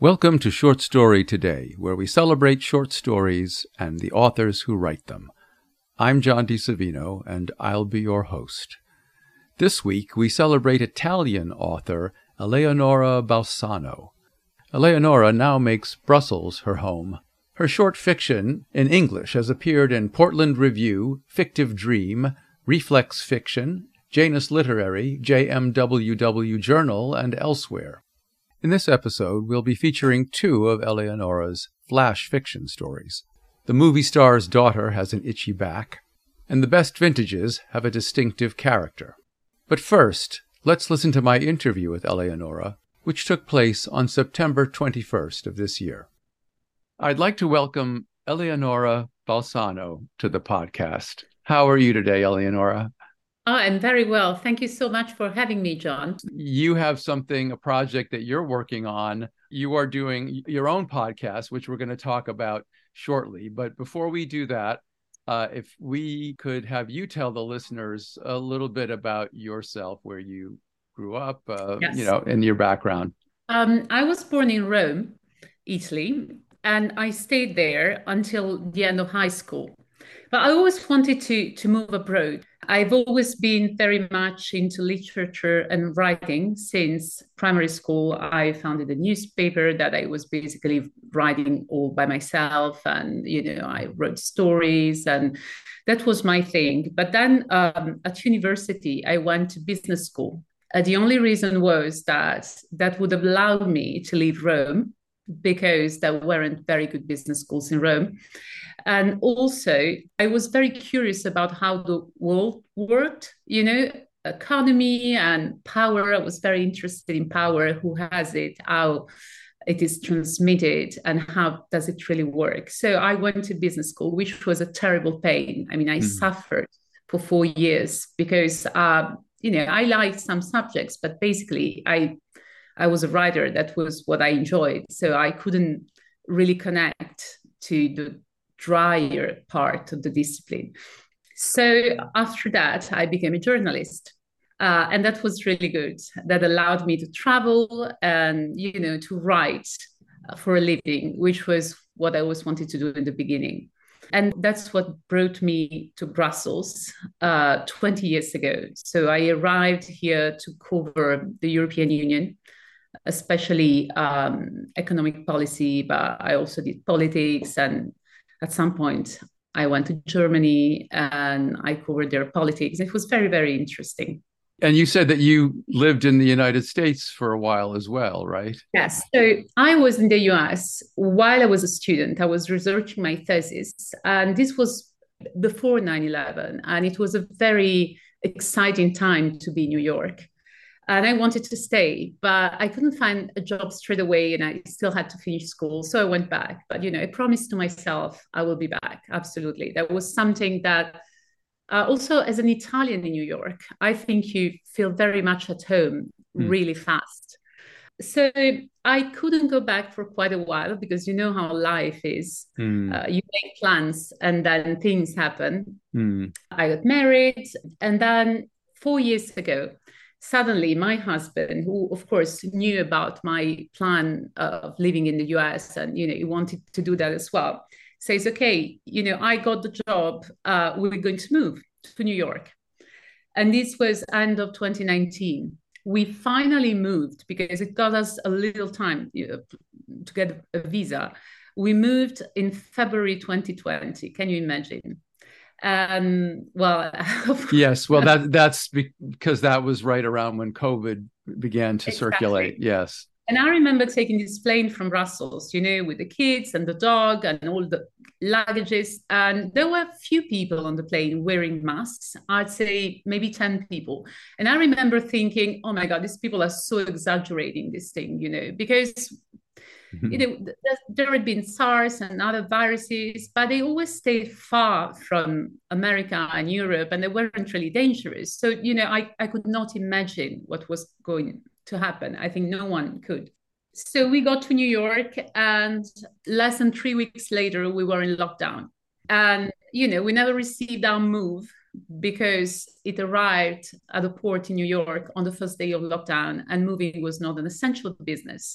Welcome to Short Story Today, where we celebrate short stories and the authors who write them. I'm John DiSavino, and I'll be your host. This week, we celebrate Italian author Eleonora Balsano. Eleonora now makes Brussels her home. Her short fiction, in English, has appeared in Portland Review, Fictive Dream, Reflex Fiction, Janus Literary, JMWW Journal, and elsewhere. In this episode, we'll be featuring two of Eleonora's flash fiction stories. The Movie Star's Daughter Has an Itchy Back, and The Best Vintages Have a Distinctive Character. But first, let's listen to my interview with Eleonora, which took place on September 21st of this year. I'd like to welcome Eleonora Balsano to the podcast. How are you today, Eleonora? I'm very well. Thank you so much for having me, John. You have a project that you're working on. You are doing your own podcast, which we're going to talk about shortly. But before we do that, if we could have you tell the listeners a little bit about yourself, where you grew up, Yes. and your background. I was born in Rome, Italy, and I stayed there until the end of high school. But I always wanted to move abroad. I've always been very much into literature and writing since primary school. I founded a newspaper that I was basically writing all by myself. And, I wrote stories and that was my thing. But then at university, I went to business school. The only reason was that would have allowed me to leave Rome because there weren't very good business schools in Rome. And also, I was very curious about how the world worked, economy and power. I was very interested in power, who has it, how it is transmitted, and how does it really work. So I went to business school, which was a terrible pain. I mean, I suffered for 4 years because, I liked some subjects, but basically I was a writer. That was what I enjoyed. So I couldn't really connect to the drier part of the discipline. So after that, I became a journalist. And that was really good. That allowed me to travel and, to write for a living, which was what I always wanted to do in the beginning. And that's what brought me to Brussels 20 years ago. So I arrived here to cover the European Union, especially economic policy, but I also did politics. And at some point, I went to Germany and I covered their politics. It was very, very interesting. And you said that you lived in the United States for a while as well, right? Yes. So I was in the US while I was a student. I was researching my thesis, and this was before 9/11. And it was a very exciting time to be in New York. And I wanted to stay, but I couldn't find a job straight away and I still had to finish school. So I went back. But, I promised to myself I will be back. Absolutely. That was something that also as an Italian in New York, I think you feel very much at home really fast. So I couldn't go back for quite a while because you know how life is. You make plans and then things happen. I got married, and then 4 years ago, suddenly my husband, who of course knew about my plan of living in the US and, he wanted to do that as well, says, okay, I got the job, we're going to move to New York. And this was end of 2019. We finally moved because it got us a little time to get a visa. We moved in February 2020. Can you imagine? Well, yes. Well, that's because that was right around when COVID began to circulate. Yes. And I remember taking this plane from Brussels, with the kids and the dog and all the luggages. And there were a few people on the plane wearing masks. I'd say maybe 10 people. And I remember thinking, oh my God, these people are so exaggerating this thing, because there had been SARS and other viruses, but they always stayed far from America and Europe, and they weren't really dangerous. So, I could not imagine what was going to happen. I think no one could. So we got to New York, and less than 3 weeks later, we were in lockdown. And, we never received our move because it arrived at the port in New York on the first day of lockdown, and moving was not an essential business.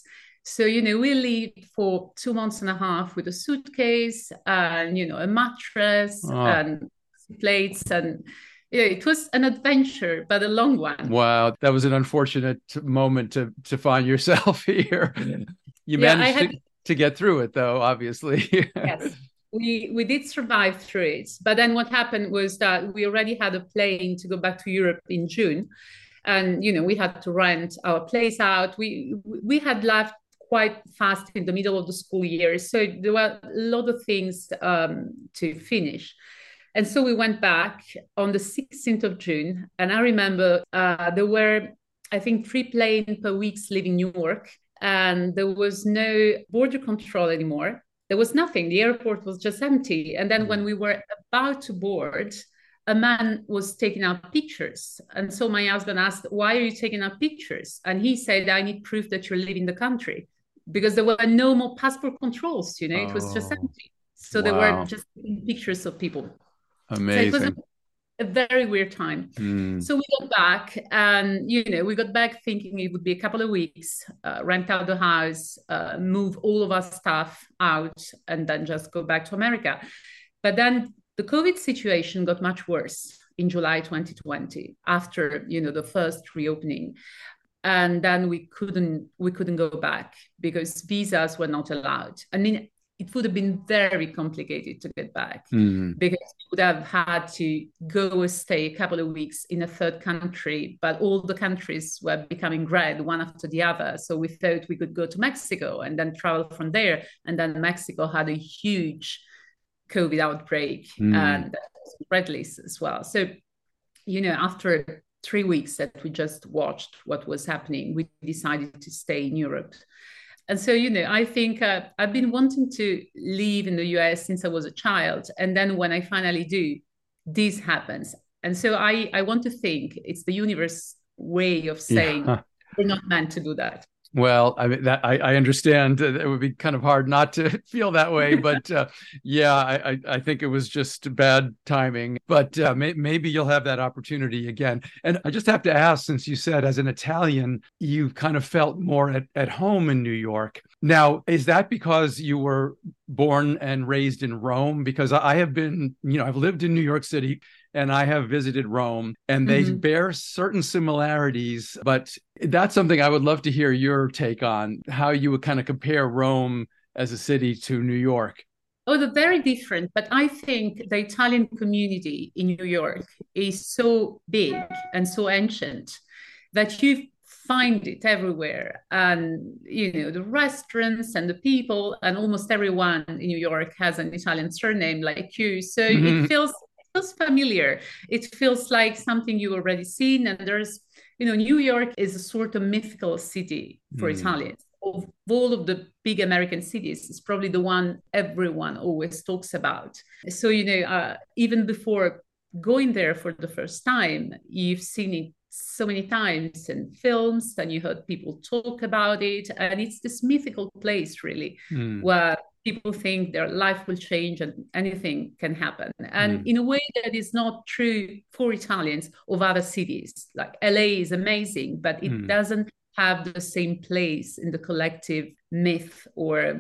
So, we lived for 2 months and a half with a suitcase and, a mattress Oh, and plates. And it was an adventure, but a long one. wow. That was an unfortunate moment to find yourself here. You Yeah, I managed had, to get through it though, obviously. yes, we did survive through it. But then what happened was that we already had a plane to go back to Europe in June. And, we had to rent our place out. We had left quite fast in the middle of the school year. So there were a lot of things to finish. And so we went back on the 16th of June. And I remember there were, I think, 3 planes per week leaving Newark. And there was no border control anymore. There was nothing. The airport was just empty. And then when we were about to board, a man was taking out pictures. And so my husband asked, "Why are you taking out pictures?" And he said, "I need proof that you're leaving the country," because there were no more passport controls, it was just Oh, empty. So they were wow. just taking pictures of people. So it was Amazing. a very weird time. Mm, So we got back and, we got back thinking it would be a couple of weeks, rent out the house, move all of our stuff out, and then just go back to America. But then the COVID situation got much worse in July 2020 after, the first reopening. And then we couldn't go back because visas were not allowed. I mean, it would have been very complicated to get back mm, because we would have had to go stay a couple of weeks in a third country, but all the countries were becoming red one after the other. So we thought we could go to Mexico and then travel from there. And then Mexico had a huge COVID outbreak mm. and red list as well. So, after 3 weeks that we just watched what was happening, we decided to stay in Europe. And so, I think I've been wanting to live in the US since I was a child. And then when I finally do, this happens. And so I want to think it's the universe way of saying Yeah. we're not meant to do that. Well, I mean that I understand it would be kind of hard not to feel that way, but yeah, I think it was just bad timing. But maybe you'll have that opportunity again. And I just have to ask, since you said as an Italian, you kind of felt more at home in New York. Now, is that because you were born and raised in Rome? Because I have been, I've lived in New York City and I have visited Rome, and they Mhm. bear certain similarities. But that's something I would love to hear your take on, how you would kind of compare Rome as a city to New York. Oh, they're very different, but I think the Italian community in New York is so big and so ancient that you find it everywhere. And, the restaurants and the people, and almost everyone in New York has an Italian surname like you. So it feels familiar. It feels like something you already seen. And there's, New York is a sort of mythical city for Italians. Of all of the big American cities, it's probably the one everyone always talks about. So, even before going there for the first time, you've seen it so many times in films and you heard people talk about it. And it's this mythical place, really, Mm, where people think their life will change and anything can happen. And mm, in a way that is not true for Italians of other cities. Like LA is amazing, but it mm, doesn't have the same place in the collective myth or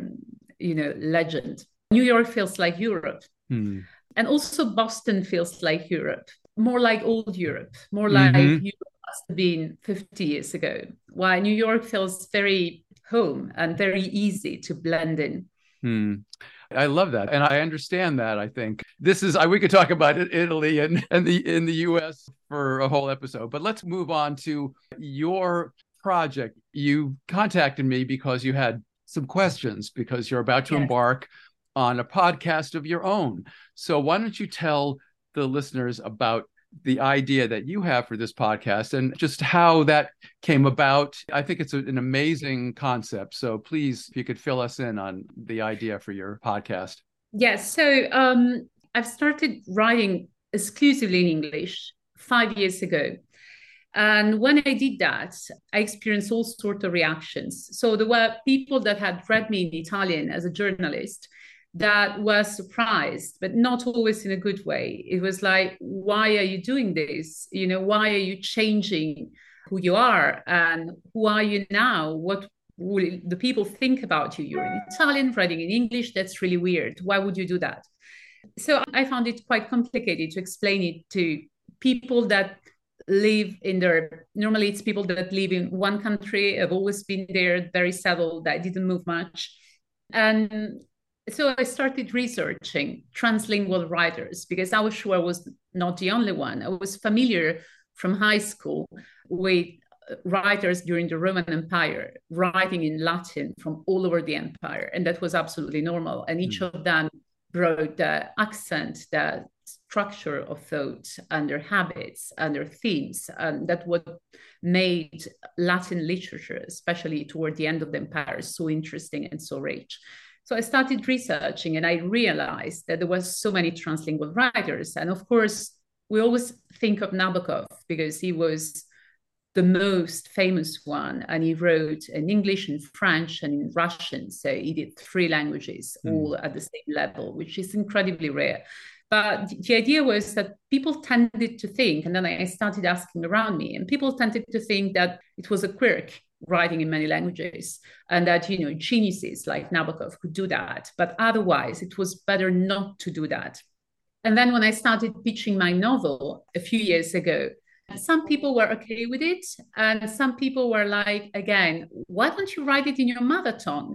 legend. New York feels like Europe, mm, and also Boston feels like Europe, more like old Europe, more like mm-hmm. Europe must have been 50 years ago, while New York feels very home and very easy to blend in. Mm. I love that. And I understand that. I think this is we could talk about Italy and the in the US for a whole episode, but let's move on to your project. You contacted me because you had some questions because you're about to Yes. embark on a podcast of your own. So why don't you tell the listeners about the idea that you have for this podcast and just how that came about? I think it's an amazing concept. So please, if you could fill us in on the idea for your podcast. Yes. So I've started writing exclusively in English 5 years ago. And when I did that, I experienced all sorts of reactions. So there were people that had read me in Italian as a journalist that were surprised, but not always in a good way. It was like, why are you doing this? Why are you changing who you are and who are you now? will the people think about you? You're in Italian, writing in English. That's really weird. Why would you do that? So I found it quite complicated to explain it to people that live in their, normally it's people that live in one country, have always been there, very settled, that didn't move much. And so I started researching translingual writers because I was sure I was not the only one. I was familiar from high school with writers during the Roman Empire writing in Latin from all over the empire, and that was absolutely normal. And each of them brought the accent, the structure of thought, and their habits and their themes, and that what made Latin literature, especially toward the end of the empire, so interesting and so rich. So I started researching, and I realized that there was so many translingual writers. And of course, we always think of Nabokov because he was the most famous one, and he wrote in English, in French, and in Russian. So he did 3 languages all at the same level, which is incredibly rare. But the idea was that people tended to think, and then I started asking around me, and people tended to think that it was a quirk writing in many languages, and that, you know, geniuses like Nabokov could do that. But otherwise, it was better not to do that. And then when I started pitching my novel a few years ago, some people were okay with it, and some people were like, again, why don't you write it in your mother tongue?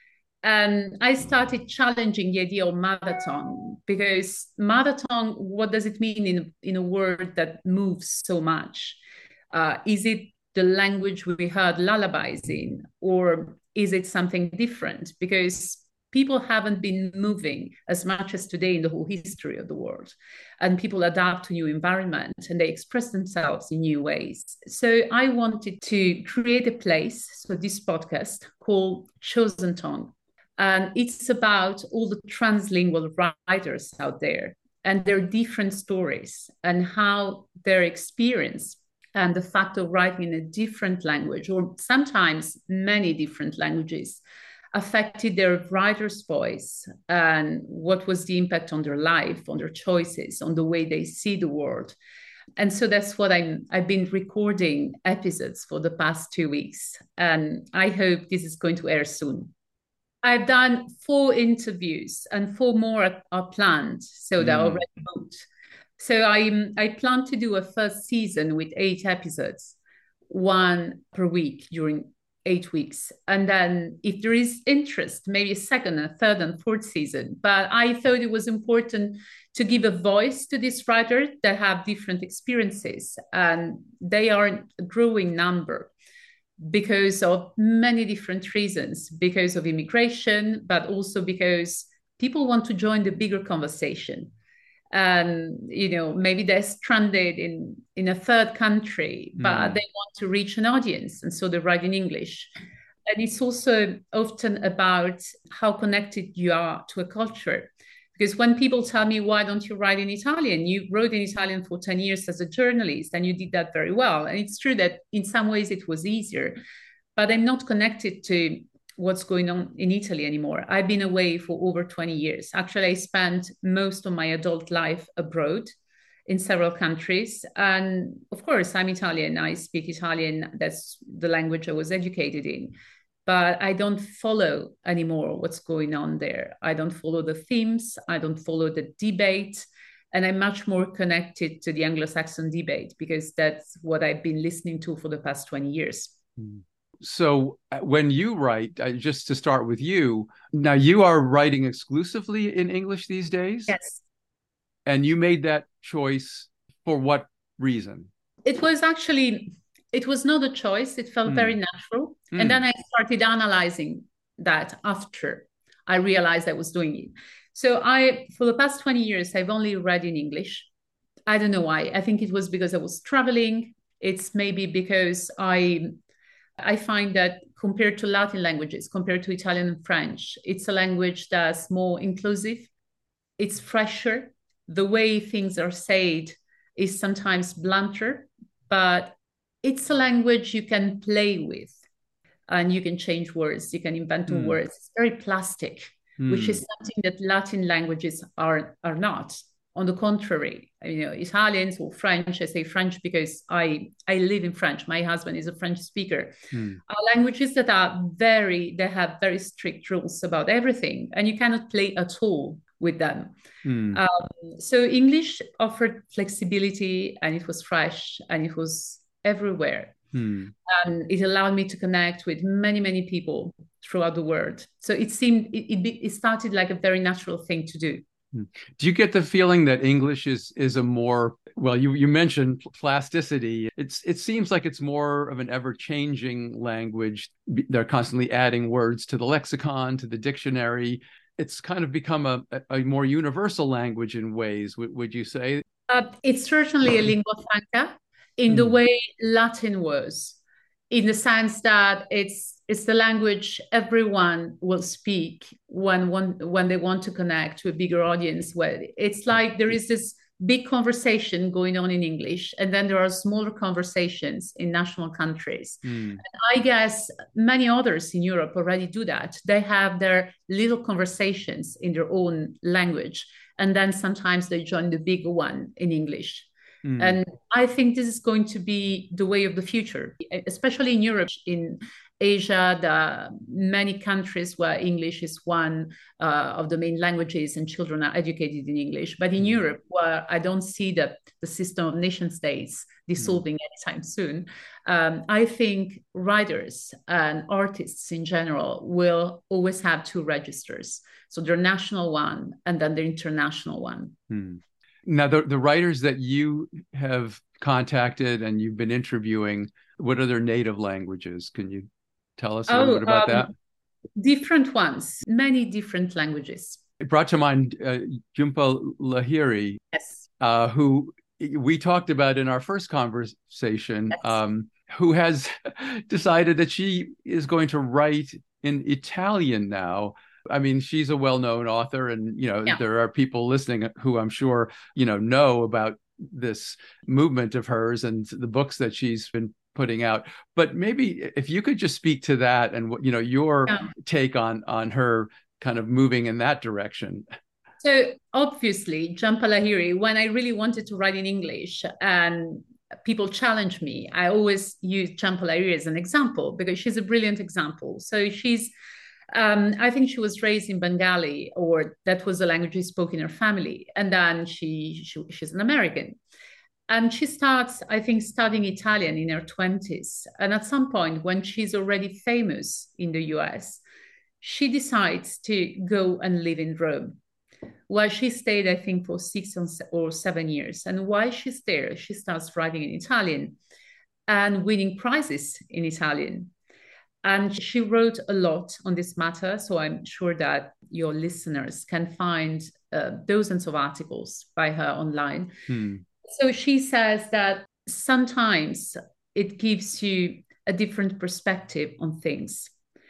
And I started challenging the idea of mother tongue, because mother tongue, what does it mean in a word that moves so much? Is it the language we heard lullabies in, or is it something different? Because people haven't been moving as much as today in the whole history of the world. And people adapt to new environment and they express themselves in new ways. So I wanted to create a place, so this podcast called Chosen Tongue. And it's about all the translingual writers out there and their different stories and how their experience and the fact of writing in a different language, or sometimes many different languages, affected their writer's voice and what was the impact on their life, on their choices, on the way they see the world. And so that's what I've been recording episodes for the past 2 weeks. And I hope this is going to air soon. I've done 4 interviews and 4 more are planned. So they're already booked. So I plan to do a first season with 8 episodes, 1 per week during 8 weeks. And then if there is interest, maybe a second, a third and fourth season. But I thought it was important to give a voice to these writers that have different experiences. And they are a growing number because of many different reasons, because of immigration, but also because people want to join the bigger conversation. And, you know, maybe they're stranded in a third country, but they want to reach an audience. And so they write in English. And it's also often about how connected you are to a culture. Because when people tell me, why don't you write in Italian? You wrote in Italian for 10 years as a journalist, and you did that very well. And it's true that in some ways it was easier, but I'm not connected to what's going on in Italy anymore. I've been away for over 20 years. Actually, I spent most of my adult life abroad in several countries. And of course, I'm Italian. I speak Italian. That's the language I was educated in. But I don't follow anymore what's going on there. I don't follow the themes. I don't follow the debate. And I'm much more connected to the Anglo-Saxon debate because that's what I've been listening to for the past 20 years. So when you write, just to start with you, now you are writing exclusively in English these days? Yes. And you made that choice for what reason? It was not a choice. It felt very natural. And then I started analyzing that after I realized I was doing it. So for the past 20 years, I've only read in English. I don't know why. I think it was because I was traveling. It's maybe because I find that compared to Latin languages, compared to Italian and French, it's a language that's more inclusive. It's fresher. The way things are said is sometimes blunter, but it's a language you can play with and you can change words. You can invent new words. It's very plastic, which is something that Latin languages are not. On the contrary, Italians or French, I say French because I live in French. My husband is a French speaker. Are languages that they have very strict rules about everything, and you cannot play at all with them. So English offered flexibility, and it was fresh, and it was everywhere. And it allowed me to connect with many, many people throughout the world. So it seemed, it started like a very natural thing to do. Do you get the feeling that English is a more, well, you mentioned plasticity. It seems like it's more of an ever-changing language. They're constantly adding words to the lexicon, to the dictionary. It's kind of become a more universal language in ways, would you say? It's certainly a lingua franca in the way Latin was, in the sense that it's the language everyone will speak when they want to connect to a bigger audience. Where it's like there is this big conversation going on in English, and then there are smaller conversations in national countries. And I guess many others in Europe already do that. They have their little conversations in their own language, and then sometimes they join the bigger one in English. And I think this is going to be the way of the future, especially in Europe. In Asia, there are many countries where English is one of the main languages and children are educated in English. But in Europe, where I don't see the system of nation states dissolving anytime soon, I think writers and artists in general will always have two registers. So their national one and then the international one. Now, the writers that you have contacted and you've been interviewing, what are their native languages? Can you tell us a little bit about that? Different ones, many different languages. It brought to mind Jhumpa Lahiri, yes, who we talked about in our first conversation, yes. Who has decided that she is going to write in Italian now. I mean, she's a well-known author, and there are people listening who I'm sure know about this movement of hers and the books that she's been putting out. But maybe if you could just speak to that and your take on her kind of moving in that direction. So obviously, Jhumpa Lahiri, when I really wanted to write in English and people challenge me, I always use Jhumpa Lahiri as an example because she's a brilliant example. So she's I think she was raised in Bengali, or that was the language she spoke in her family. And then she's an American. And she starts, I think, studying Italian in her 20s. And at some point, when she's already famous in the US, she decides to go and live in Rome, where she stayed, I think, for 6 or 7 years. And while she's there, she starts writing in Italian and winning prizes in Italian. And she wrote a lot on this matter. So I'm sure that your listeners can find dozens of articles by her online. So she says that sometimes it gives you a different perspective on things.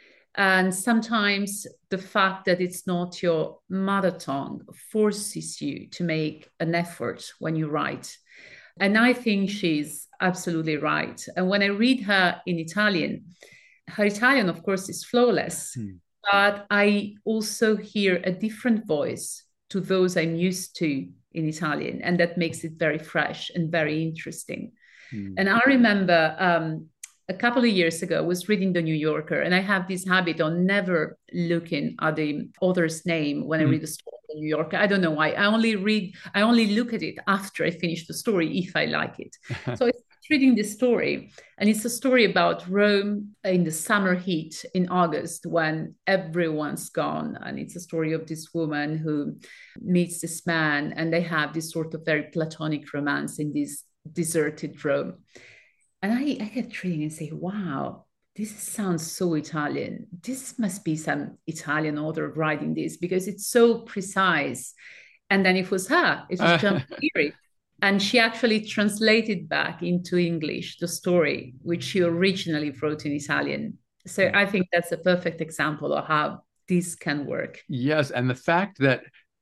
And sometimes the fact that it's not your mother tongue forces you to make an effort when you write. And I think she's absolutely right. And when I read her in Italian, her Italian, of course, is flawless, but I also hear a different voice to those I'm used to in Italian, and that makes it very fresh and very interesting. And I remember a couple of years ago, I was reading The New Yorker, and I have this habit of never looking at the author's name when I read a story in The New Yorker. I don't know why. I only look at it after I finish the story if I like it. So it's reading this story, and it's a story about Rome in the summer heat in August when everyone's gone, and it's a story of this woman who meets this man, and they have this sort of very platonic romance in this deserted Rome. And I kept reading and say, wow, this sounds so Italian. This must be some Italian author writing this because it's so precise. And then it was her, it was Jhumpa Lahiri. And she actually translated back into English the story, which she originally wrote in Italian. So I think that's a perfect example of how this can work. Yes. And the fact that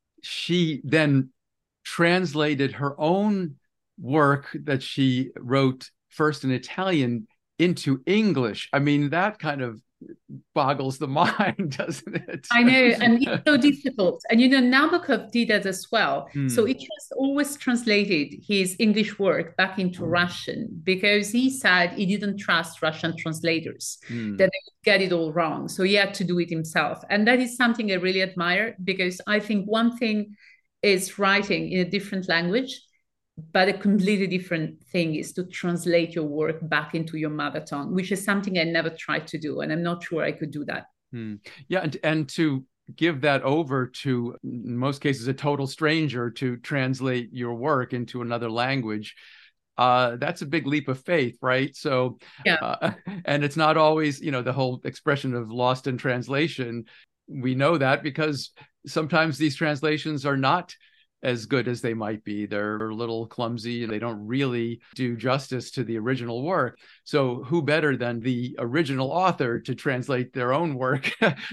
she then translated her own work that she wrote first in Italian into English. I mean, that kind of boggles the mind, doesn't it? I know, and it's so difficult. And Nabokov did that as well. So it was always translated his English work back into Russian because he said he didn't trust Russian translators, that they would get it all wrong. So he had to do it himself. And that is something I really admire, because I think one thing is writing in a different language, but a completely different thing is to translate your work back into your mother tongue, which is something I never tried to do. And I'm not sure I could do that. Yeah, and to give that over to, in most cases, a total stranger to translate your work into another language, that's a big leap of faith, right? So, yeah. And it's not always, the whole expression of lost in translation. We know that because sometimes these translations are not as good as they might be. They're a little clumsy and they don't really do justice to the original work. So who better than the original author to translate their own work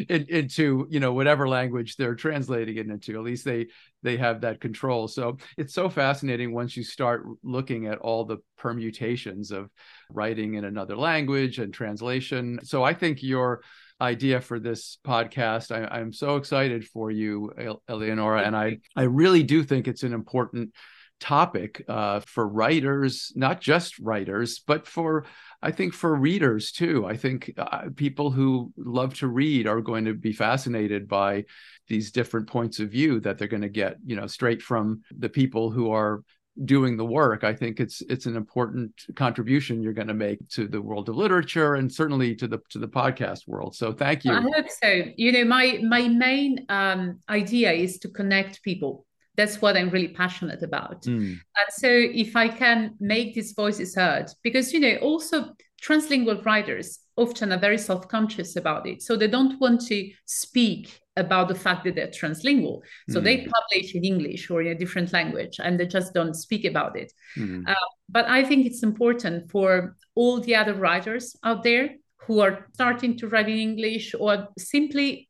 into, whatever language they're translating it into? At least they have that control. So it's so fascinating once you start looking at all the permutations of writing in another language and translation. So I think your idea for this podcast, I'm so excited for you, Eleonora, and I really do think it's an important topic for writers, not just writers, but I think for readers too. I think people who love to read are going to be fascinated by these different points of view that they're going to get, straight from the people who are doing the work. I think it's an important contribution you're going to make to the world of literature and certainly to the podcast world. So thank you. I hope so. My main idea is to connect people. That's what I'm really passionate about. And so if I can make these voices heard, because also translingual writers often are very self-conscious about it. So they don't want to speak about the fact that they're translingual. So they publish in English or in a different language and they just don't speak about it. But I think it's important for all the other writers out there who are starting to write in English or simply,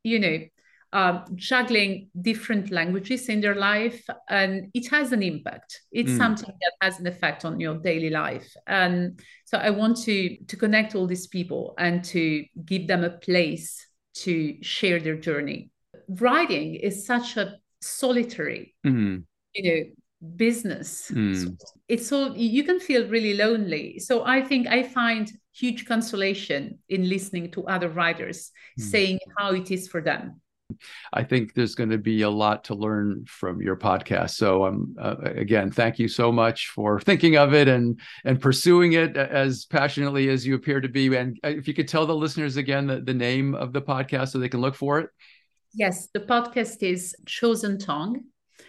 juggling different languages in their life, and it has an impact. It's something that has an effect on your daily life. And so I want to connect all these people and to give them a place to share their journey. Writing is such a solitary, business. It's so you can feel really lonely. So I think I find huge consolation in listening to other writers saying how it is for them. I think there's going to be a lot to learn from your podcast. So again, thank you so much for thinking of it and pursuing it as passionately as you appear to be. And if you could tell the listeners again the name of the podcast so they can look for it. Yes, the podcast is Chosen Tongue,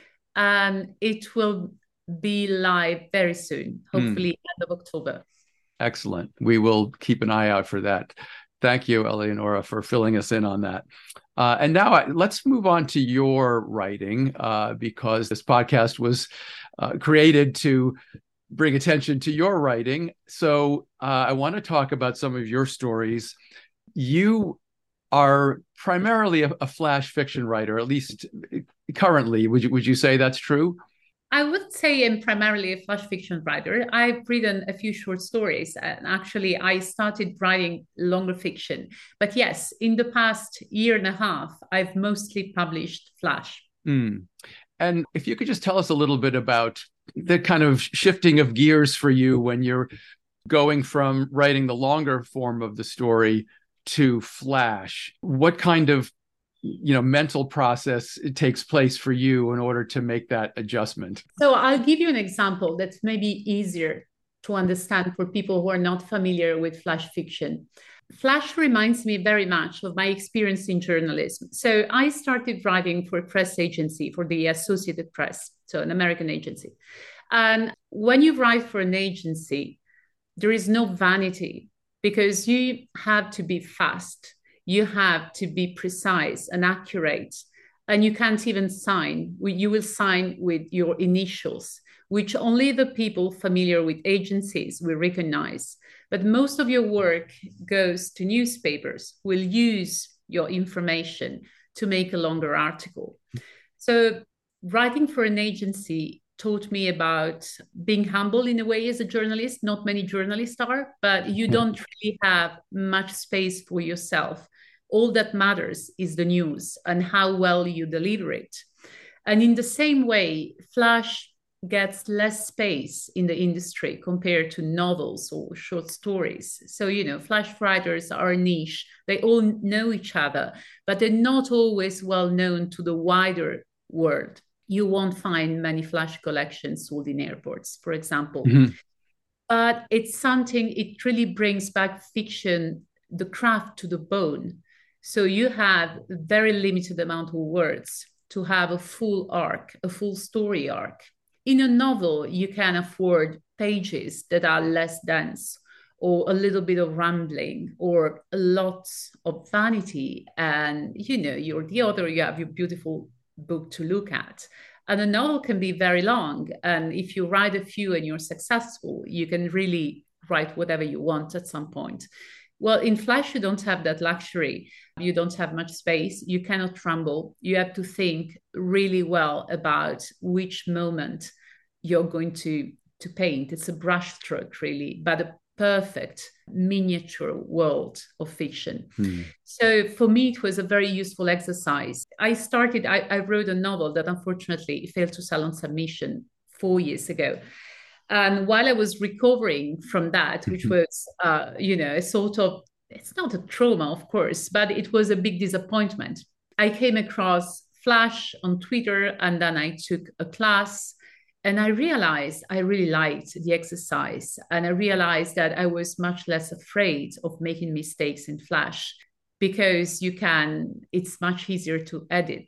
and it will be live very soon, hopefully end of October. Excellent. We will keep an eye out for that. Thank you, Eleonora, for filling us in on that. And now let's move on to your writing, because this podcast was created to bring attention to your writing. So I want to talk about some of your stories. You are primarily a flash fiction writer, at least currently. Would you say that's true? I would say I'm primarily a flash fiction writer. I've written a few short stories, and actually I started writing longer fiction. But yes, in the past year and a half, I've mostly published flash. And if you could just tell us a little bit about the kind of shifting of gears for you when you're going from writing the longer form of the story to flash, what kind of mental process it takes place for you in order to make that adjustment? So I'll give you an example that's maybe easier to understand for people who are not familiar with flash fiction. Flash reminds me very much of my experience in journalism. So I started writing for a press agency, for the Associated Press, so an American agency. And when you write for an agency, there is no vanity because you have to be fast. You have to be precise and accurate, and you can't even sign. You will sign with your initials, which only the people familiar with agencies will recognize. But most of your work goes to newspapers, will use your information to make a longer article. So writing for an agency taught me about being humble in a way as a journalist. Not many journalists are, but you Yeah. don't really have much space for yourself. All that matters is the news and how well you deliver it. And in the same way, Flash gets less space in the industry compared to novels or short stories. So, Flash writers are a niche. They all know each other, but they're not always well known to the wider world. You won't find many Flash collections sold in airports, for example. Mhm. But it's something, it really brings back fiction, the craft to the bone. So you have a very limited amount of words to have a full arc, a full story arc. In a novel, you can afford pages that are less dense or a little bit of rambling or a lot of vanity. And, you're the author, you have your beautiful book to look at. And a novel can be very long. And if you write a few and you're successful, you can really write whatever you want at some point. Well, in Flash, you don't have that luxury. You don't have much space. You cannot ramble. You have to think really well about which moment you're going to paint. It's a brushstroke, really, but a perfect miniature world of fiction. So for me, it was a very useful exercise. I wrote a novel that unfortunately failed to sell on submission 4 years ago. And while I was recovering from that, which was, a sort of, it's not a trauma, of course, but it was a big disappointment. I came across Flash on Twitter, and then I took a class, and I realized I really liked the exercise. And I realized that I was much less afraid of making mistakes in Flash because it's much easier to edit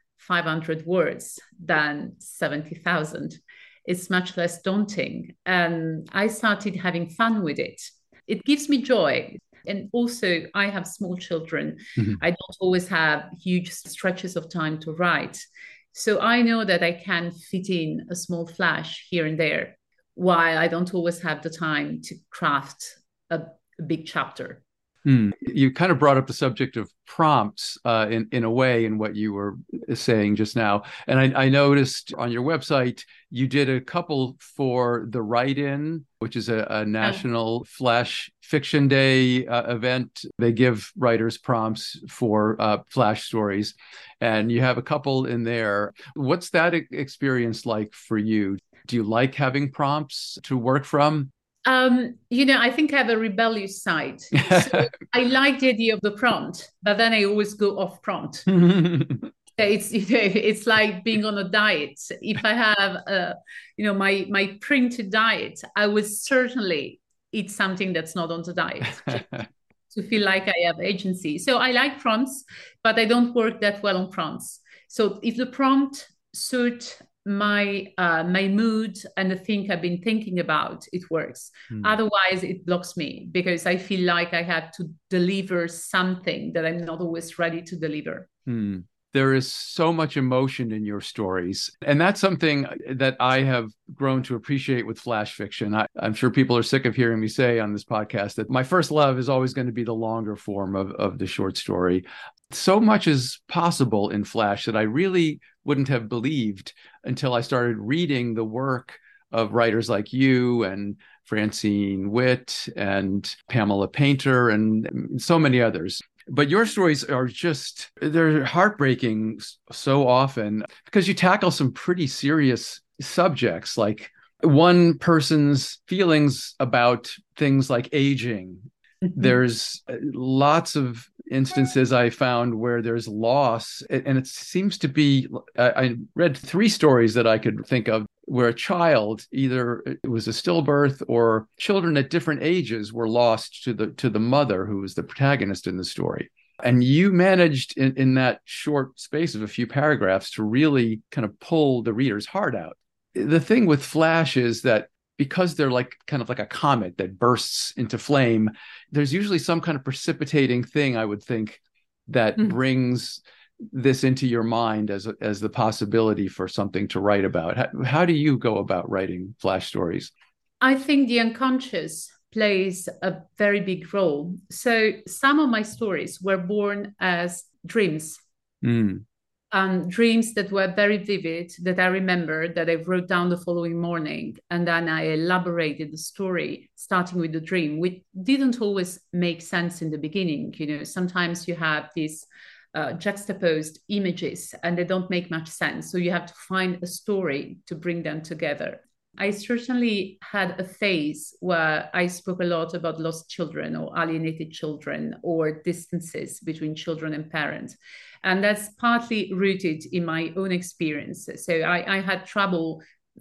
500 words than 70,000. It's much less daunting. And I started having fun with it. It gives me joy. And also, I have small children. Mhm. I don't always have huge stretches of time to write. So I know that I can fit in a small Flash here and there, while I don't always have the time to craft a big chapter. You kind of brought up the subject of prompts in a way in what you were saying just now. And I noticed on your website, you did a couple for the Write-In, which is a national Flash Fiction Day event. They give writers prompts for Flash stories. And you have a couple in there. What's that experience like for you? Do you like having prompts to work from? I think I have a rebellious side. So I like the idea of the prompt, but then I always go off prompt. It's like being on a diet. If I have my printed diet, I would certainly eat something that's not on the diet to feel like I have agency. So I like prompts, but I don't work that well on prompts. So if the prompt suit my mood and the thing I've been thinking about, it works. Otherwise, it blocks me because I feel like I have to deliver something that I'm not always ready to deliver. There is so much emotion in your stories. And that's something that I have grown to appreciate with Flash fiction. I'm sure people are sick of hearing me say on this podcast that my first love is always going to be the longer form of the short story. So much is possible in Flash that I really wouldn't have believed until I started reading the work of writers like you and Francine Witt and Pamela Painter and so many others. But your stories are they're heartbreaking so often because you tackle some pretty serious subjects, like one person's feelings about things like aging. There's lots of instances I found where there's loss, and it seems to be, I read 3 stories that I could think of where a child, either it was a stillbirth or children at different ages, were lost to the mother who was the protagonist in the story. And you managed in that short space of a few paragraphs to really kind of pull the reader's heart out. The thing with Flash is that because they're kind of like a comet that bursts into flame, there's usually some kind of precipitating thing, I would think, that brings this into your mind as the possibility for something to write about. How do you go about writing Flash stories? I think the unconscious plays a very big role. So some of my stories were born as dreams. dreams that were very vivid that I remember that I wrote down the following morning. And then I elaborated the story starting with the dream, which didn't always make sense in the beginning. Sometimes you have these juxtaposed images and they don't make much sense. So you have to find a story to bring them together. I certainly had a phase where I spoke a lot about lost children or alienated children or distances between children and parents. And that's partly rooted in my own experience. So I had trouble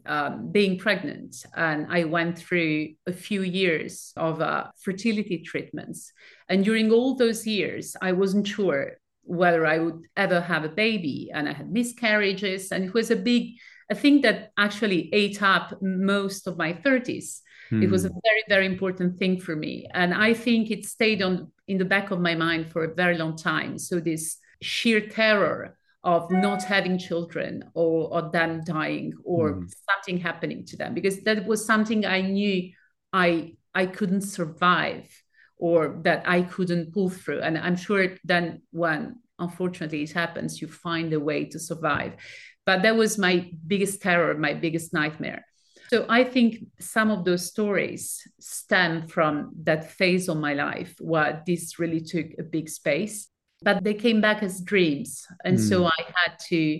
being pregnant, and I went through a few years of fertility treatments. And during all those years, I wasn't sure whether I would ever have a baby, and I had miscarriages, and it was a thing that actually ate up most of my 30s. It was a very, very important thing for me. And I think it stayed in the back of my mind for a very long time. So this sheer terror of not having children or them dying or something happening to them, because that was something I knew I couldn't survive or that I couldn't pull through. And I'm sure then when unfortunately it happens, you find a way to survive. But that was my biggest terror, my biggest nightmare. So I think some of those stories stem from that phase of my life where this really took a big space, but they came back as dreams. And so I had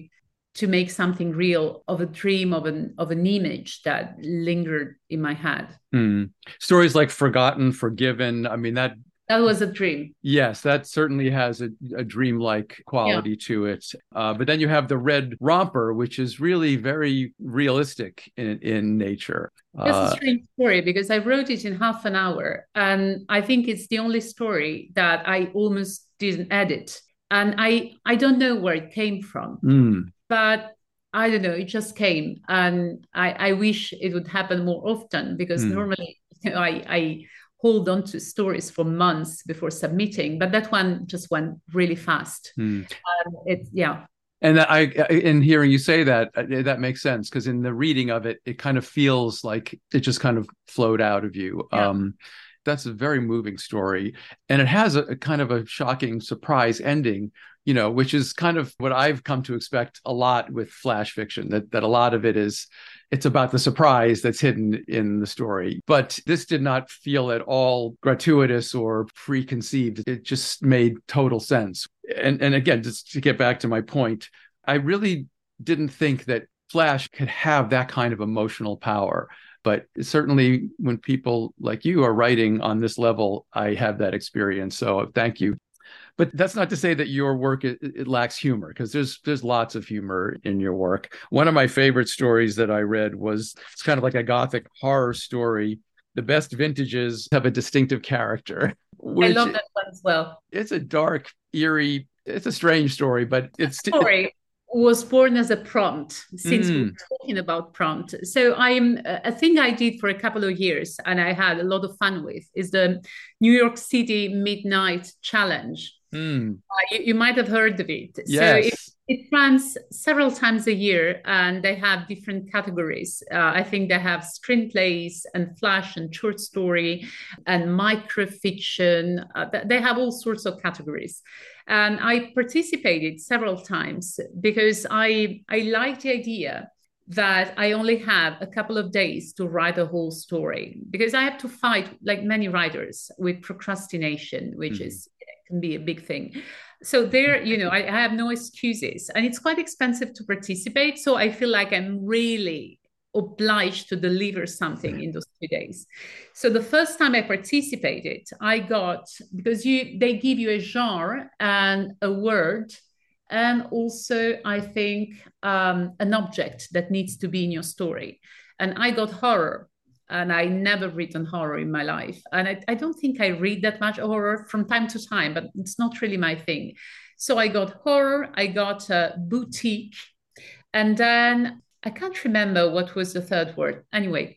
to make something real of a dream, of an image that lingered in my head. Stories like Forgotten, Forgiven. I mean, that was a dream. Yes, that certainly has a dreamlike quality to it. But then you have The Red Romper, which is really very realistic in nature. That's a strange story because I wrote it in half an hour. And I think it's the only story that I almost didn't edit. And I don't know where it came from. But I don't know, it just came. And I wish it would happen more often because normally I hold on to stories for months before submitting, but that one just went really fast. And in hearing you say that, that makes sense because in the reading of it, it kind of feels like it just kind of flowed out of you. That's a very moving story, and it has a kind of a shocking surprise ending, which is kind of what I've come to expect a lot with flash fiction, that a lot of it it's about the surprise that's hidden in the story. But this did not feel at all gratuitous or preconceived. It just made total sense. And again, just to get back to my point, I really didn't think that flash could have that kind of emotional power. But certainly when people like you are writing on this level, I have that experience. So thank you. But that's not to say that your work it lacks humor, because there's lots of humor in your work. One of my favorite stories that I read it's kind of like a gothic horror story. The best vintages have a distinctive character. I love that one as well. It's a dark, eerie, it's a strange story, but it's story was born as a prompt, since we're talking about prompt. So a thing I did for a couple of years and I had a lot of fun with is the New York City Midnight Challenge. You might have heard of it. Yes. So it runs several times a year and they have different categories. I think they have screenplays and flash and short story and microfiction. They have all sorts of categories. And I participated several times because I like the idea that I only have a couple of days to write a whole story, because I have to fight, like many writers, with procrastination, which can be a big thing. So there, I have no excuses, and it's quite expensive to participate. So I feel like I'm really obliged to deliver something in those 2 days. So the first time I participated, because they give you a genre and a word, and also I think an object that needs to be in your story. And I got horror, and I never written horror in my life. And I don't think I read that much horror from time to time, but it's not really my thing. So I got horror, I got boutique, and then I can't remember what was the third word. Anyway,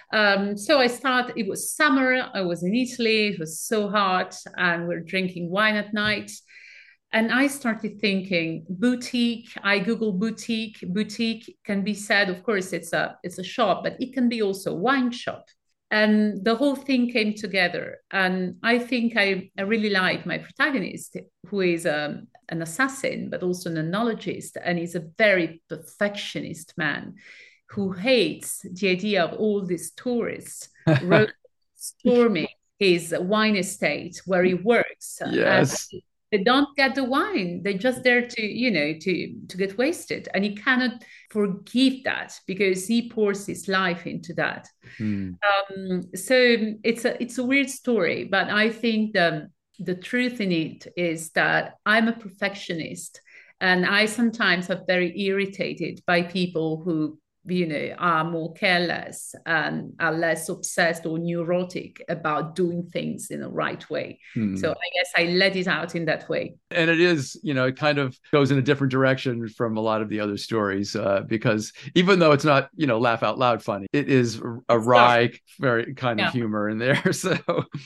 so it was summer, I was in Italy, it was so hot, and we're drinking wine at night. And I started thinking, boutique, I Googled boutique. Boutique can be said, of course, it's a shop, but it can be also a wine shop. And the whole thing came together. And I think I really like my protagonist, who is an assassin, but also an enologist. And he's a very perfectionist man who hates the idea of all these tourists storming his wine estate where he works. And Yes. they don't get the wine. They're just there to, to get wasted. And he cannot forgive that because he pours his life into that. Mm. So it's a weird story, but I think the truth in it is that I'm a perfectionist, and I sometimes am very irritated by people who are more careless and are less obsessed or neurotic about doing things in the right way. So I guess I let it out in that way. And it is, it kind of goes in a different direction from a lot of the other stories, because even though it's not, laugh out loud funny, it is a wry, very kind of humor in there. So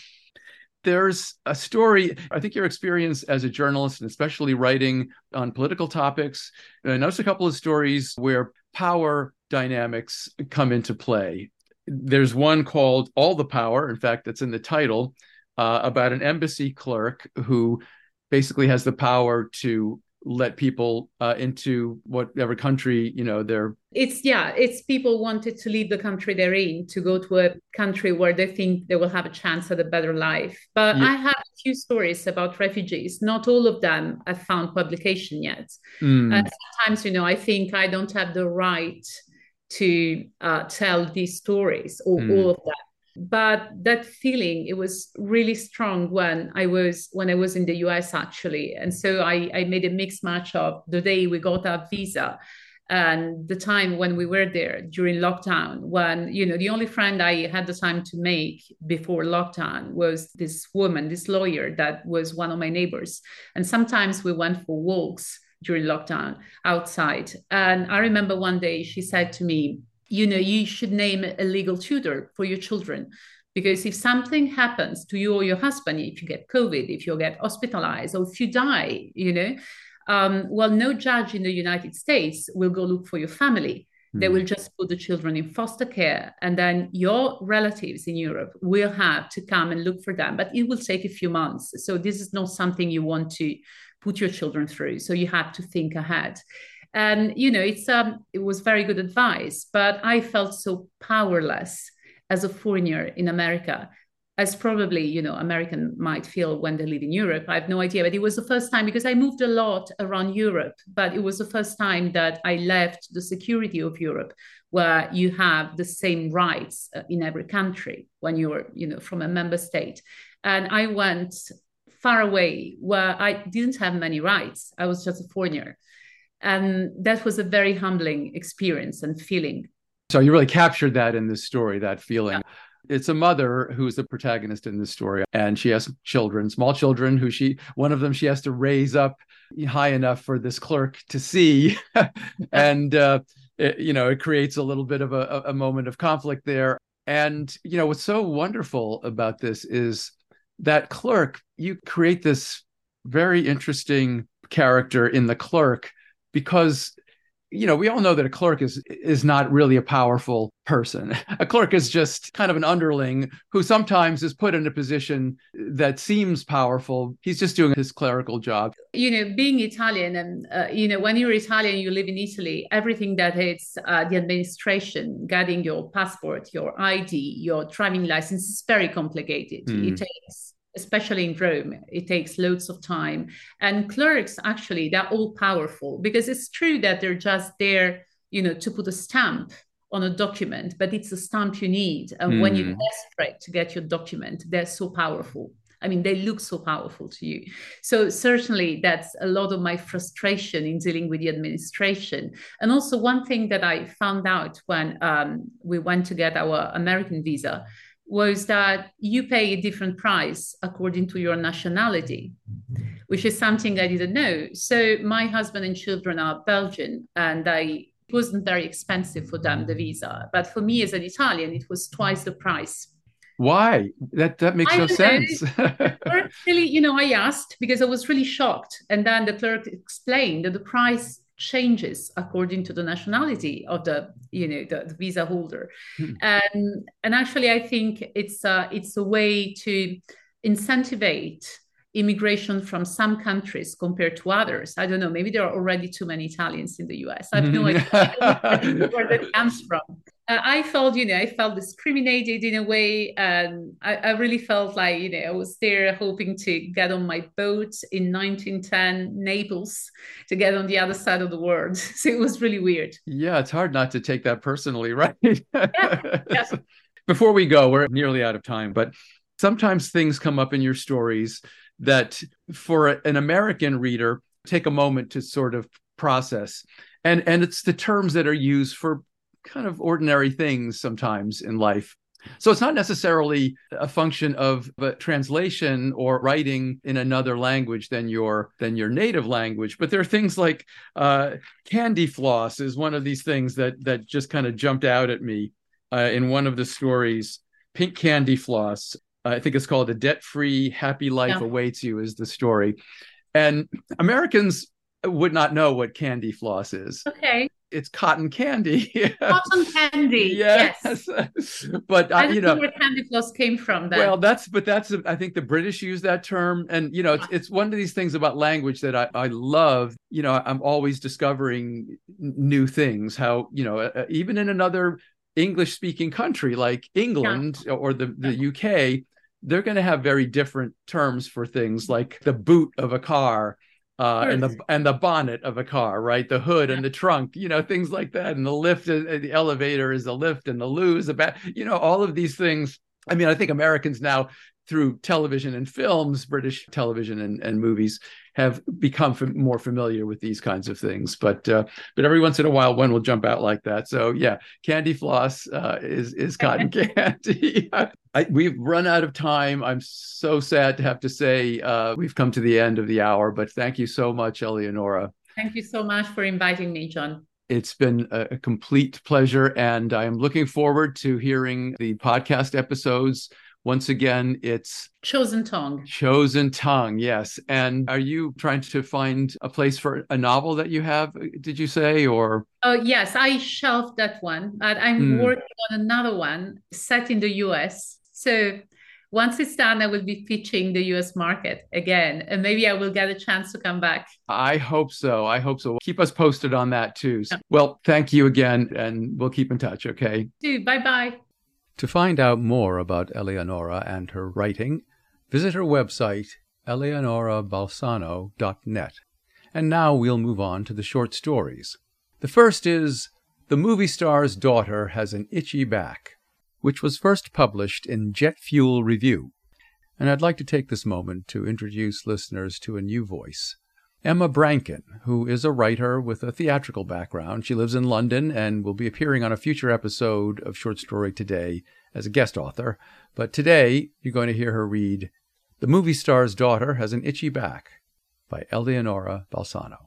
there's a story, I think your experience as a journalist, and especially writing on political topics, I noticed a couple of stories where power dynamics come into play. There's one called All the Power, in fact, that's in the title, about an embassy clerk who basically has the power to let people into whatever country, they're... It's people wanted to leave the country they're in to go to a country where they think they will have a chance at a better life. But I have a few stories about refugees. Not all of them have found publication yet. Sometimes, I think I don't have the right to tell these stories or all of them. But that feeling, it was really strong when I was in the US, actually. And so I made a mixed match of the day we got our visa and the time when we were there during lockdown, when, the only friend I had the time to make before lockdown was this woman, this lawyer that was one of my neighbors. And sometimes we went for walks during lockdown outside. And I remember one day she said to me, you should name a legal tutor for your children, because if something happens to you or your husband, if you get COVID, if you get hospitalized, or if you die, well, no judge in the United States will go look for your family. They will just put the children in foster care, and then your relatives in Europe will have to come and look for them. But it will take a few months. So this is not something you want to put your children through. So you have to think ahead. And, it was very good advice, but I felt so powerless as a foreigner in America, as probably, American might feel when they live in Europe. I have no idea, but it was the first time, because I moved a lot around Europe, but it was the first time that I left the security of Europe, where you have the same rights in every country when you're, from a member state. And I went far away where I didn't have many rights. I was just a foreigner. And that was a very humbling experience and feeling. So you really captured that in this story, that feeling. Yeah. It's a mother who's the protagonist in this story, and she has children, small children, who one of them she has to raise up high enough for this clerk to see. And, it creates a little bit of a moment of conflict there. And, what's so wonderful about this is that clerk, you create this very interesting character in the clerk, because we all know that a clerk is not really a powerful person. A clerk is just kind of an underling who sometimes is put in a position that seems powerful. He's just doing his clerical job. Being Italian, and when you're Italian, you live in Italy, everything that is the administration, getting your passport, your ID, your driving license is very complicated. It takes, especially in Rome, it takes loads of time. And clerks, actually, they're all powerful, because it's true that they're just there, to put a stamp on a document, but it's a stamp you need. And when you're desperate to get your document, they're so powerful. I mean, they look so powerful to you. So certainly that's a lot of my frustration in dealing with the administration. And also one thing that I found out when we went to get our American visa was that you pay a different price according to your nationality, which is something I didn't know. So my husband and children are Belgian, and it wasn't very expensive for them, the visa. But for me as an Italian, it was twice the price. Why? That makes no sense. Really, I asked because I was really shocked. And then the clerk explained that the price changes according to the nationality of the visa holder. Hmm. And actually, I think it's a way to incentivize immigration from some countries compared to others. I don't know, maybe there are already too many Italians in the US. I have no idea where that comes from. I felt discriminated in a way, and I really felt like, I was there hoping to get on my boat in 1910 Naples to get on the other side of the world. So it was really weird. Yeah, it's hard not to take that personally, right? Yeah. Before we go, we're nearly out of time, but sometimes things come up in your stories that for an American reader take a moment to sort of process. And it's the terms that are used for kind of ordinary things sometimes in life. So it's not necessarily a function of a translation or writing in another language than your native language, but there are things like candy floss is one of these things that just kind of jumped out at me in one of the stories. Pink candy floss. I think it's called A Debt-Free Happy Life Awaits You is the story. And Americans would not know what candy floss is. Okay. It's cotton candy. Cotton candy. Yes. But I don't know where candy floss came from then. Well, that's I think the British use that term. And, it's one of these things about language that I love. I'm always discovering new things, how, even in another English-speaking country like England or the UK, they're going to have very different terms for things like the boot of a car and the bonnet of a car, right? The hood and the trunk, things like that. And the lift, the elevator is a lift, and the loo is a bath. All of these things. I mean, I think Americans now, through television and films, British television and movies, have become more familiar with these kinds of things. But every once in a while, one will jump out like that. So yeah, candy floss is cotton candy. We've run out of time. I'm so sad to have to say we've come to the end of the hour, but thank you so much, Eleonora. Thank you so much for inviting me, John. It's been a complete pleasure, and I am looking forward to hearing the podcast episodes. Once again, it's Chosen Tongue. Chosen Tongue, yes. And are you trying to find a place for a novel that you have, did you say, or? Yes, I shelved that one. I'm working on another one set in the US. So once it's done, I will be pitching the US market again, and maybe I will get a chance to come back. I hope so. Keep us posted on that too. Yeah. Well, thank you again, and we'll keep in touch, okay? Bye-bye. To find out more about Eleonora and her writing, visit her website, eleonorabalsano.net. And now we'll move on to the short stories. The first is The Movie Star's Daughter Has an Itchy Back, which was first published in Jet Fuel Review. And I'd like to take this moment to introduce listeners to a new voice. Emma Brankin, who is a writer with a theatrical background. She lives in London and will be appearing on a future episode of Short Story Today as a guest author. But today, you're going to hear her read The Movie Star's Daughter Has an Itchy Back by Eleonora Balsano.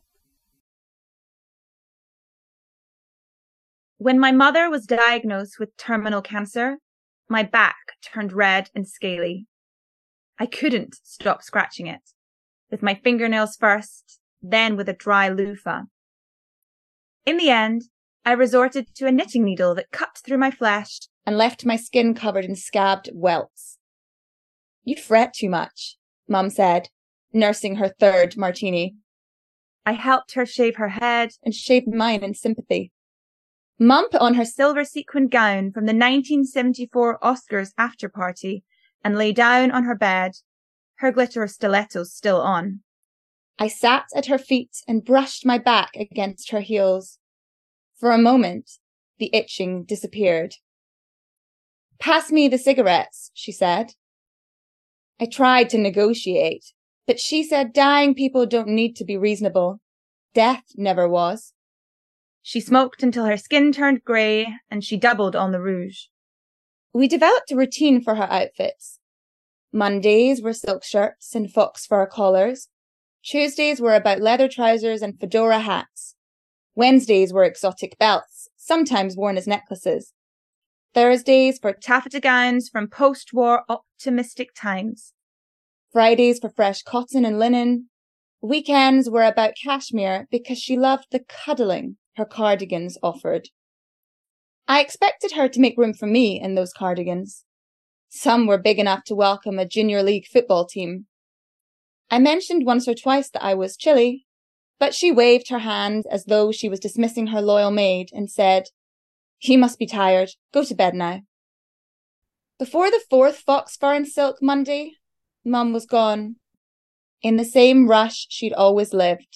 When my mother was diagnosed with terminal cancer, my back turned red and scaly. I couldn't stop scratching it. With my fingernails first, then with a dry loofah. In the end, I resorted to a knitting needle that cut through my flesh and left my skin covered in scabbed welts. "You fret too much," Mum said, nursing her third martini. I helped her shave her head and shaved mine in sympathy. Mum put on her silver sequined gown from the 1974 Oscars after party and lay down on her bed, her glitter stilettos still on. I sat at her feet and brushed my back against her heels. For a moment, the itching disappeared. "Pass me the cigarettes," she said. I tried to negotiate, but she said dying people don't need to be reasonable. Death never was. She smoked until her skin turned grey, and she doubled on the rouge. We developed a routine for her outfits. Mondays were silk shirts and fox fur collars. Tuesdays were about leather trousers and fedora hats. Wednesdays were exotic belts, sometimes worn as necklaces. Thursdays for taffeta gowns from post-war optimistic times. Fridays for fresh cotton and linen. Weekends were about cashmere because she loved the cuddling her cardigans offered. I expected her to make room for me in those cardigans. Some were big enough to welcome a junior league football team. I mentioned once or twice that I was chilly, but she waved her hand as though she was dismissing her loyal maid and said, "You must be tired. Go to bed now." Before the fourth fox fur and silk Monday, Mum was gone, in the same rush she'd always lived.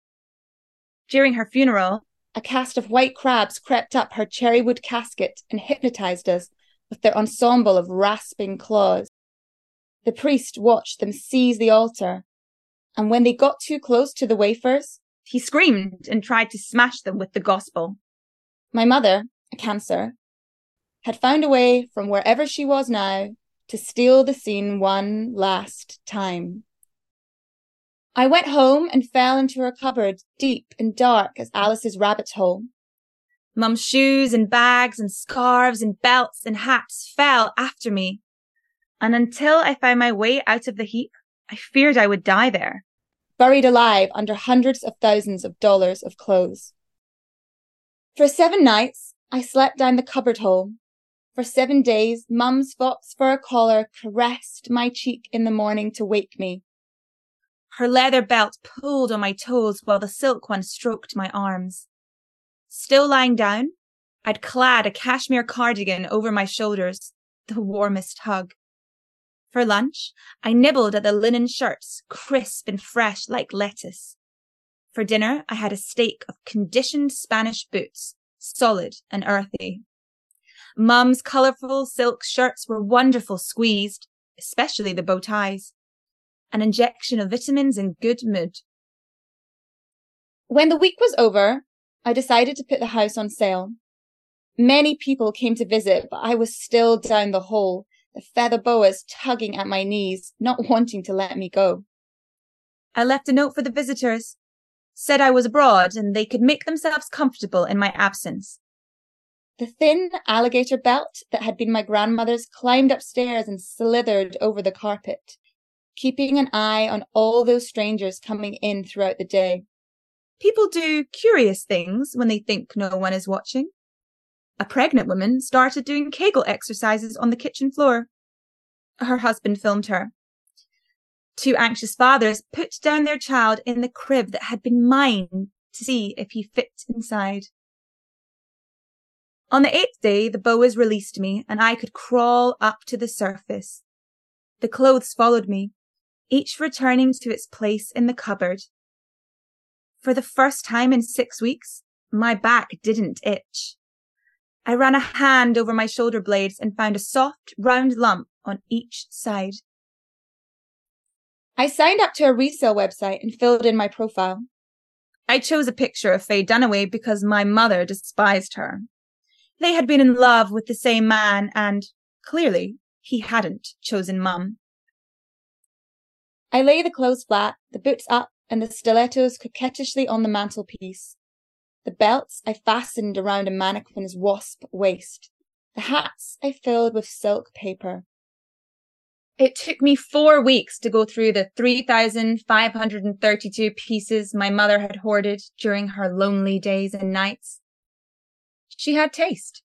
During her funeral, a cast of white crabs crept up her cherrywood casket and hypnotized us with their ensemble of rasping claws. The priest watched them seize the altar, and when they got too close to the wafers, he screamed and tried to smash them with the gospel. My mother, a Cancer, had found a way from wherever she was now to steal the scene one last time. I went home and fell into her cupboard, deep and dark as Alice's rabbit hole. Mum's shoes and bags and scarves and belts and hats fell after me, and until I found my way out of the heap, I feared I would die there, buried alive under hundreds of thousands of dollars of clothes. For 7 nights, I slept down the cupboard hole. For 7 days, Mum's fox fur collar caressed my cheek in the morning to wake me. Her leather belt pulled on my toes while the silk one stroked my arms. Still lying down, I'd clad a cashmere cardigan over my shoulders, the warmest hug. For lunch, I nibbled at the linen shirts, crisp and fresh like lettuce. For dinner, I had a steak of conditioned Spanish boots, solid and earthy. Mum's colourful silk shirts were wonderful squeezed, especially the bow ties. An injection of vitamins and good mood. When the week was over, I decided to put the house on sale. Many people came to visit, but I was still down the hole, the feather boas tugging at my knees, not wanting to let me go. I left a note for the visitors, said I was abroad and they could make themselves comfortable in my absence. The thin alligator belt that had been my grandmother's climbed upstairs and slithered over the carpet, keeping an eye on all those strangers coming in throughout the day. People do curious things when they think no one is watching. A pregnant woman started doing Kegel exercises on the kitchen floor. Her husband filmed her. 2 anxious fathers put down their child in the crib that had been mine to see if he fit inside. On the 8th day, the boas released me and I could crawl up to the surface. The clothes followed me, each returning to its place in the cupboard. For the first time in 6 weeks, my back didn't itch. I ran a hand over my shoulder blades and found a soft, round lump on each side. I signed up to a resale website and filled in my profile. I chose a picture of Faye Dunaway because my mother despised her. They had been in love with the same man and, clearly, he hadn't chosen Mum. I lay the clothes flat, the boots up, and the stilettos coquettishly on the mantelpiece. The belts I fastened around a mannequin's wasp waist. The hats I filled with silk paper. It took me 4 weeks to go through the 3,532 pieces my mother had hoarded during her lonely days and nights. She had taste.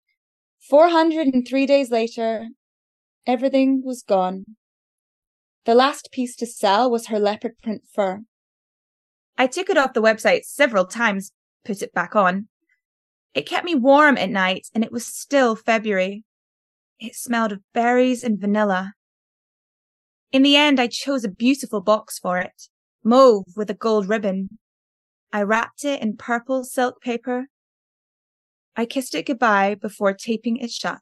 403 days later, everything was gone. The last piece to sell was her leopard print fur. I took it off the website several times, put it back on. It kept me warm at night, and it was still February. It smelled of berries and vanilla. In the end, I chose a beautiful box for it, mauve with a gold ribbon. I wrapped it in purple silk paper. I kissed it goodbye before taping it shut.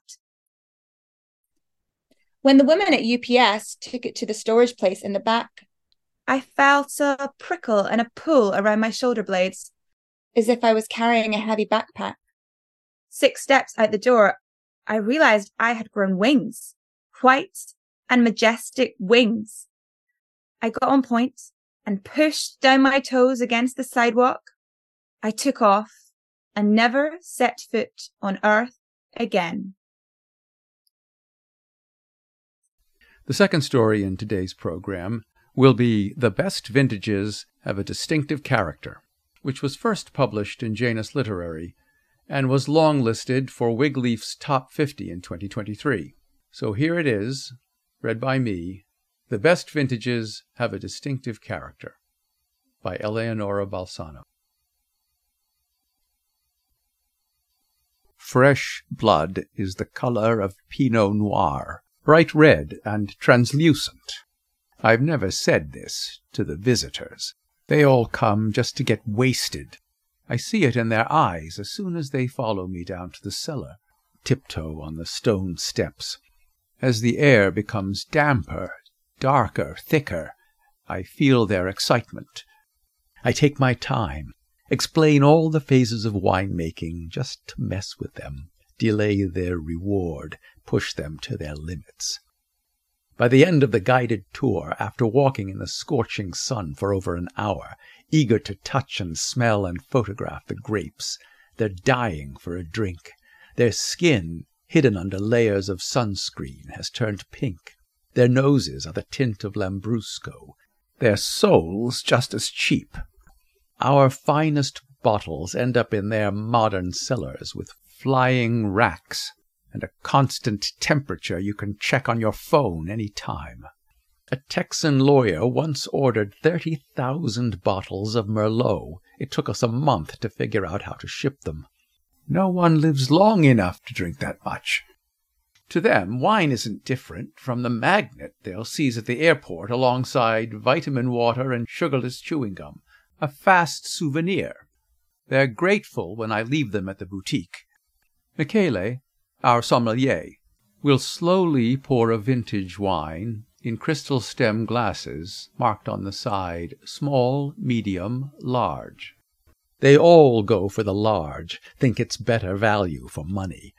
When the woman at UPS took it to the storage place in the back, I felt a prickle and a pull around my shoulder blades, as if I was carrying a heavy backpack. 6 steps out the door, I realized I had grown wings, white and majestic wings. I got on point and pushed down my toes against the sidewalk. I took off and never set foot on earth again. The second story in today's program will be The Best Vintages Have a Distinctive Character, which was first published in Janus Literary and was longlisted for Wigleaf's Top 50 in 2023. So here it is, read by me, The Best Vintages Have a Distinctive Character, by Eleonora Balsano. Fresh blood is the color of Pinot Noir, bright red and translucent. I've never said this to the visitors. They all come just to get wasted. I see it in their eyes as soon as they follow me down to the cellar, tiptoe on the stone steps. As the air becomes damper, darker, thicker, I feel their excitement. I take my time, explain all the phases of winemaking just to mess with them, delay their reward, push them to their limits. By the end of the guided tour, after walking in the scorching sun for over an hour, eager to touch and smell and photograph the grapes, they're dying for a drink. Their skin, hidden under layers of sunscreen, has turned pink. Their noses are the tint of Lambrusco. Their souls just as cheap. Our finest bottles end up in their modern cellars with flying racks and a constant temperature you can check on your phone any time. A Texan lawyer once ordered 30,000 bottles of Merlot. It took us a month to figure out how to ship them. No one lives long enough to drink that much. To them, wine isn't different from the magnet they'll seize at the airport alongside vitamin water and sugarless chewing gum, a fast souvenir. They're grateful when I leave them at the boutique. Michele, our sommelier, will slowly pour a vintage wine in crystal stem glasses marked on the side small, medium, large. They all go for the large, think it's better value for money.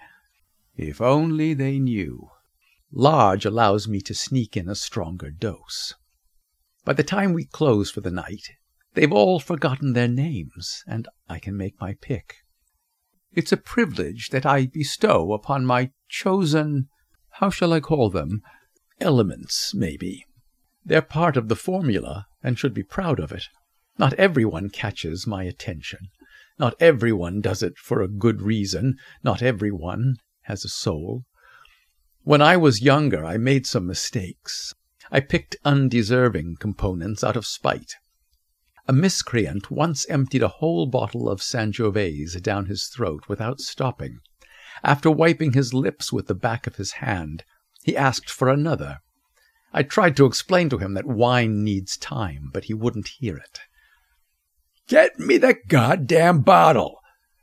If only they knew. Large allows me to sneak in a stronger dose. By the time we close for the night, they've all forgotten their names, and I can make my pick. It's a privilege that I bestow upon my chosen, how shall I call them, elements, maybe. They're part of the formula and should be proud of it. Not everyone catches my attention. Not everyone does it for a good reason. Not everyone has a soul. When I was younger, I made some mistakes. I picked undeserving components out of spite. A miscreant once emptied a whole bottle of Sangiovese down his throat without stopping. After wiping his lips with the back of his hand, he asked for another. I tried to explain to him that wine needs time, but he wouldn't hear it. "Get me the goddamn bottle!"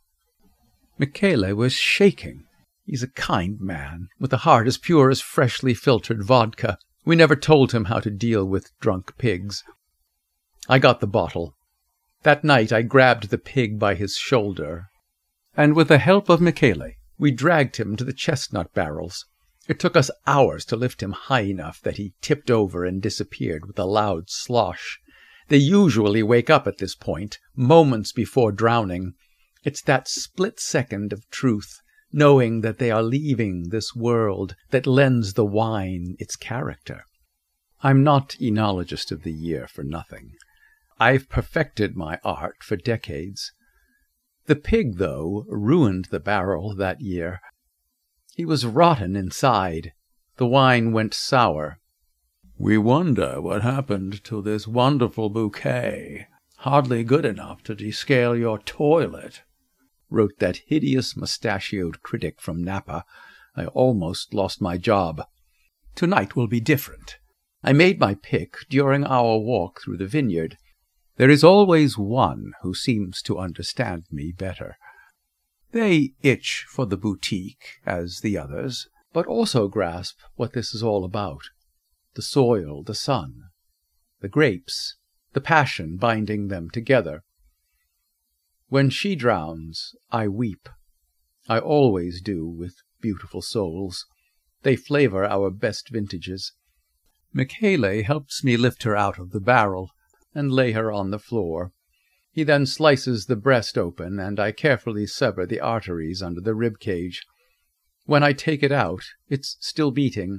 Michele was shaking. He's a kind man, with a heart as pure as freshly filtered vodka. We never told him how to deal with drunk pigs. I got the bottle. That night I grabbed the pig by his shoulder, and with the help of Michele, we dragged him to the chestnut barrels. It took us hours to lift him high enough that he tipped over and disappeared with a loud slosh. They usually wake up at this point, moments before drowning. It's that split second of truth, knowing that they are leaving this world, that lends the wine its character. I'm not Enologist of the Year for nothing. I've perfected my art for decades. The pig, though, ruined the barrel that year. He was rotten inside. The wine went sour. "We wonder what happened to this wonderful bouquet. Hardly good enough to descale your toilet," wrote that hideous mustachioed critic from Napa. I almost lost my job. Tonight will be different. I made my pick during our walk through the vineyard. There is always one who seems to understand me better. They itch for the boutique, as the others, but also grasp what this is all about. The soil, the sun, the grapes, the passion binding them together. When she drowns, I weep. I always do with beautiful souls. They flavor our best vintages. Michele helps me lift her out of the barrel and lay her on the floor. He then slices the breast open, and I carefully sever the arteries under the rib cage. When I take it out, it's still beating.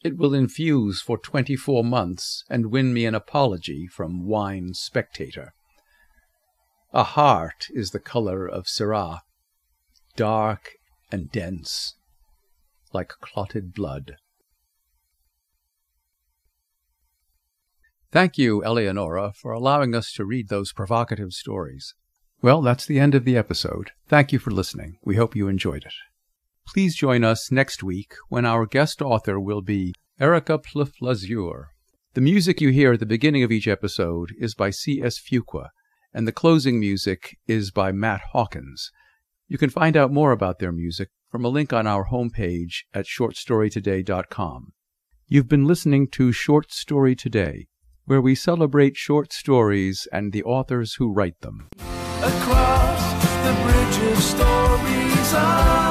It will infuse for 24 months and win me an apology from Wine Spectator. A heart is the color of Syrah, dark and dense, like clotted blood. Thank you, Eleonora, for allowing us to read those provocative stories. Well, that's the end of the episode. Thank you for listening. We hope you enjoyed it. Please join us next week when our guest author will be Erica Plouffe-Lazure. The music you hear at the beginning of each episode is by C.S. Fuqua, and the closing music is by Matt Hawkins. You can find out more about their music from a link on our homepage at shortstorytoday.com. You've been listening to Short Story Today, where we celebrate short stories and the authors who write them. Across the bridge of stories